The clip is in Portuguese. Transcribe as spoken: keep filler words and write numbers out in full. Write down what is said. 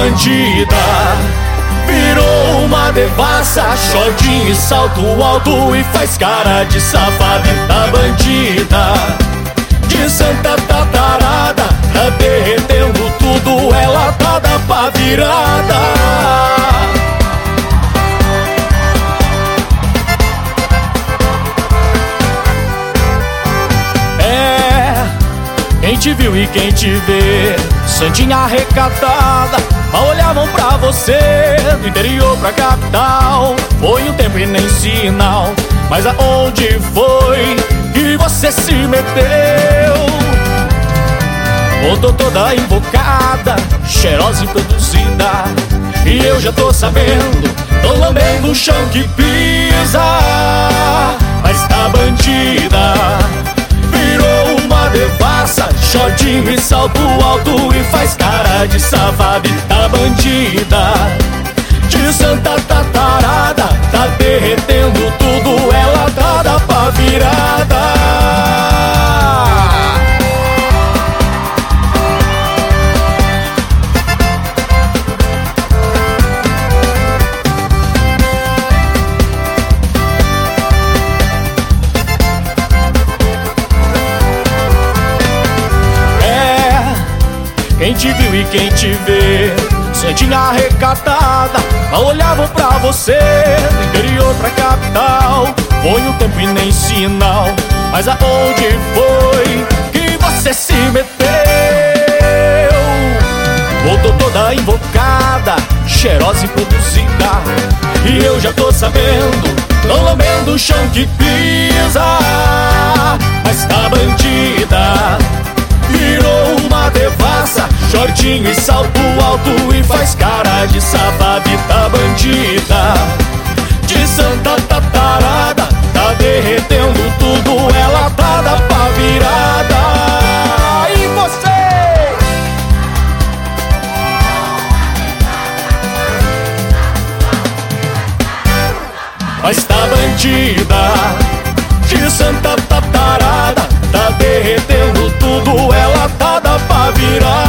bandida, virou uma devassa, shortinho e salto alto e faz cara de safada. Tá bandida, de Santa Tatarada, tá derretendo tudo, ela tá da pá virada. Quem te viu e quem te vê, santinha recatada, mal olhavam pra você. Do interior pra capital, foi um tempo e nem sinal. Mas aonde foi que você se meteu? Voltou toda invocada, cheirosa e produzida, e eu já tô sabendo, tô lambendo o chão que pisa. Mas tá bandida, virou uma devassa, shortinho e salto alto e faz cara de safada. Tá bandida, de Santa Tatarada, tá derretendo tudo, ela tá da pá virada. Quem te viu e quem te vê, santinha recatada, mal olhavam pra você. Do interior pra capital, foi um tempo e nem sinal. Mas aonde foi que você se meteu? Voltou toda invocada, cheirosa e produzida, e eu já tô sabendo, tô lambendo o chão que pisa. Mas tá bandida, virou uma devassa, shortinho e salto alto e faz cara de safada. Tá bandida, de Santa Tatarada, tá derretendo tudo, ela tá da pá virada. E você? Mas tá bandida, de Santa Tatarada, tá derretendo tudo, ela tá da pá virada.